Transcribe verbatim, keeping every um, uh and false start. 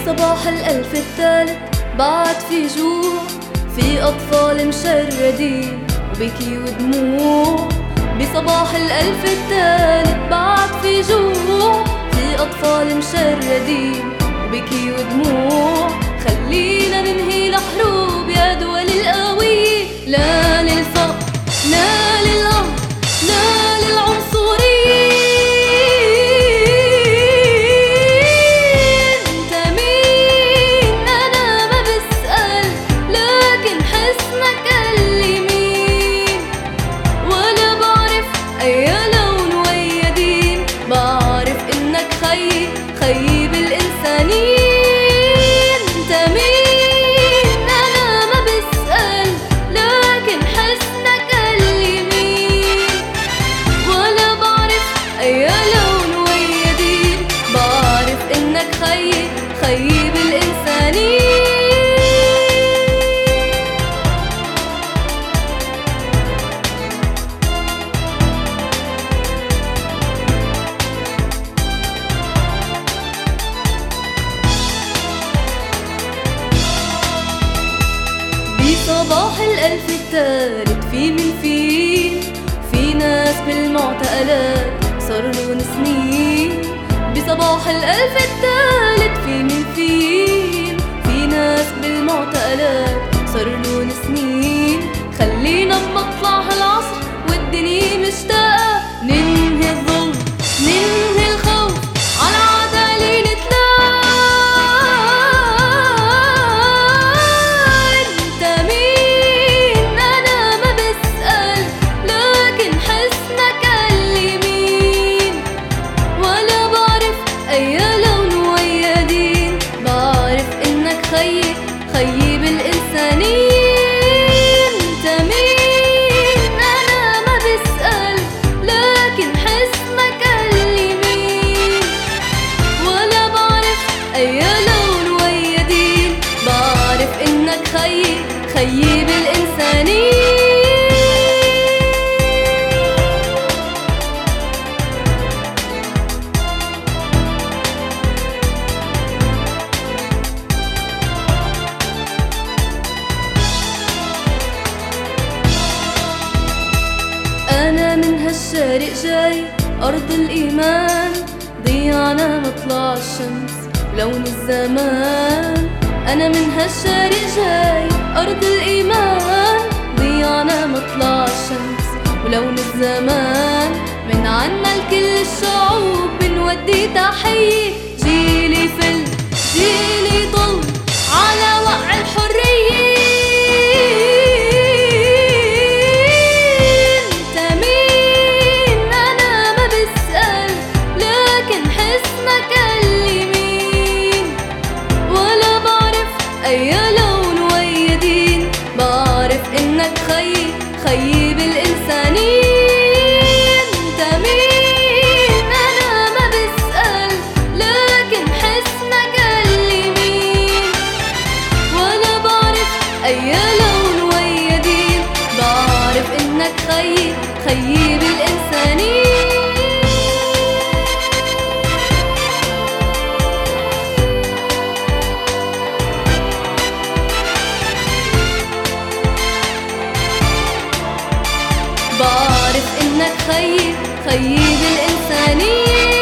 بصباح الألف الثالث بعد في جوع، في أطفال مشردين وبكي ودموع. بصباح الألف الثالث بعد في جوع، في أطفال مشردين وبكي ودموع. خلينا ننهي الحروب يا دول القوية، لا للفقر لا للقهر لا للعنصرية. انت مين؟ انا ما بسأل، لكن حسنك قال لي مين. ولا بعرف اي لون ويا دين، بعرف انك خيي خيي بالإنسانية. خيي خيي بالإنسانية. بصباح الألف الثالث في من فين، في ناس بالمعتقلات صارلون سنين. بصباح الألف الثالث في من فين، في ناس بالمعتقلات صارلون سنين. خلينا بمطلع هالعصر والدنيا مشتاقة، ننهي الظلم ننهي الخوف على عدالة نتلاقى. انت مين؟ انا ما بسأل، لكن حسنك قال لي مين. ولا بعرف اي لون ويا دين، بعرف انك خيي خيي بالإنسانية. انت مين؟ انا ما بسأل، لكن حسنك قال لي مين. ولا بعرف اي لون ويا دين، بعرف انك خيي خيي بالإنسانية. أنا من هالشارق جاي أرض الإيمان، ضيعنا مطلع الشمس ولون الزمان. أنا من هالشارق جاي أرض الإيمان، ضيعنا مطلع الشمس ولون الزمان. من عنا لكل الشعوب بنودي تحية، جيلي فل جيلي طل على وقع الحرية. أي لون ويا دين، بعرف إنك خيي خيي بالإنسانية. انت مين؟ أنا ما بسأل، لكن حسنك قال لي مين. ولا بعرف أي لون ويا دين، بعرف إنك خيي خيي بالإنسانية. بعرف إنك خيي خيي بالإنسانية.